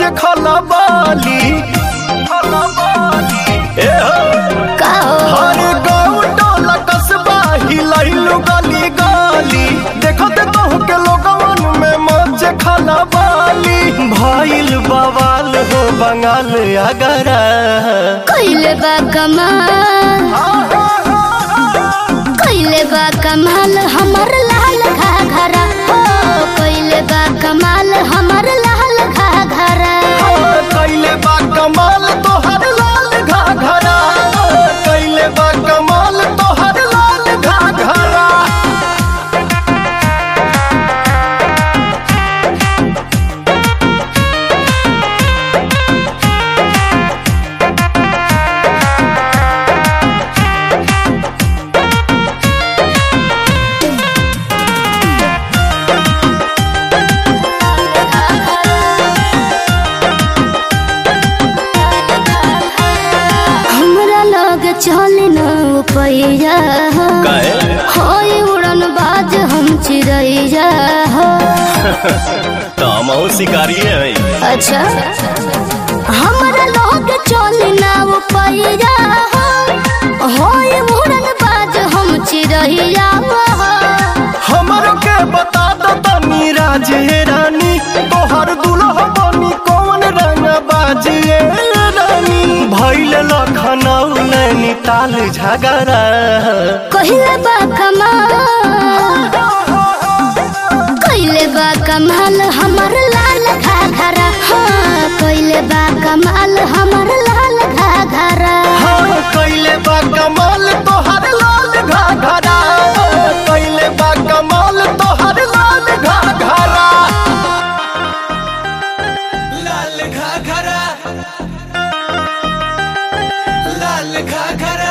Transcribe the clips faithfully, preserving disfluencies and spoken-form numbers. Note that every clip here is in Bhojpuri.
खला बाली हर गाँव टोला कस्बा हिलैलु गली गली देखत कहू के लोगवन में मच खला बाली भइल बवाल हो बंगाल अगरा कइले बा कमाल कइले बा कमाल हमर लाल घाघरा हो कइले बा कमाल हमर लाल घाघरा कइले बा कमाल तोहर लाल घाघरा कइले बा कमाल तोहर लाल घाघरा चले न पैया होई उड़न बाज हम चिड़ैया हो तो हम शिकारी है। अच्छा हमारा लोग चले न पैया होई उड़न बाज हम चिड़ैया हमरो के बता दो तनी राजे रानी तोहर दुल्हा बनी कौन रंग बाजिए रानी भइल लखनऊ नैनीताल झगड़ा कहिले बा कमाल कहिले बा कमाल हमर लाल घाघरा हाँ कहिले बा कमाल हमर लाल घाघरा हाँ कहिले बा कमाल तोहर लाल घाघरा कहिले बा कमाल तोहर लाल घाघरा लाल घाघरा लाल घाघरा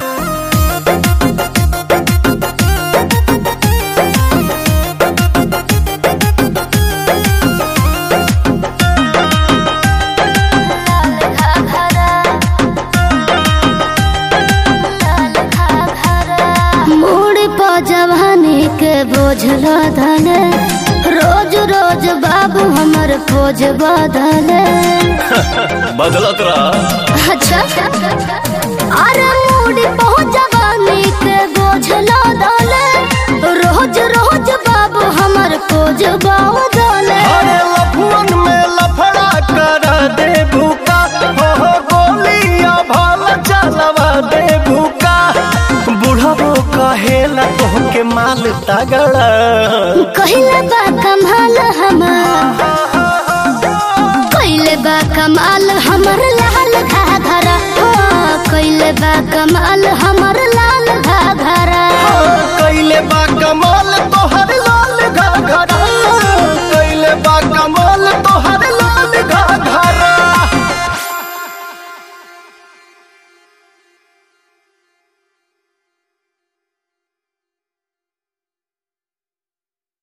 जवानी के बोझ लदले रोज रोज बाबू हमर खोज बदले बदलत रहा अच्छा अरे मूडी बहुत जवानी के बोझ लदले रोज रोज बाबू हमर खोज बदले अरे लफुअन में लफड़ा कर दे भूका हो गोलियां भाल चलवा दे भूका बुढ़ाबो कहेला तोहके माल तगड़ा कहिले बा कमाल हमर कहिले बा कमाल हमर लाल घाघरा हो कहिले बा कमाल हमर लाल घाघरा कहिले बा कमाल तोहर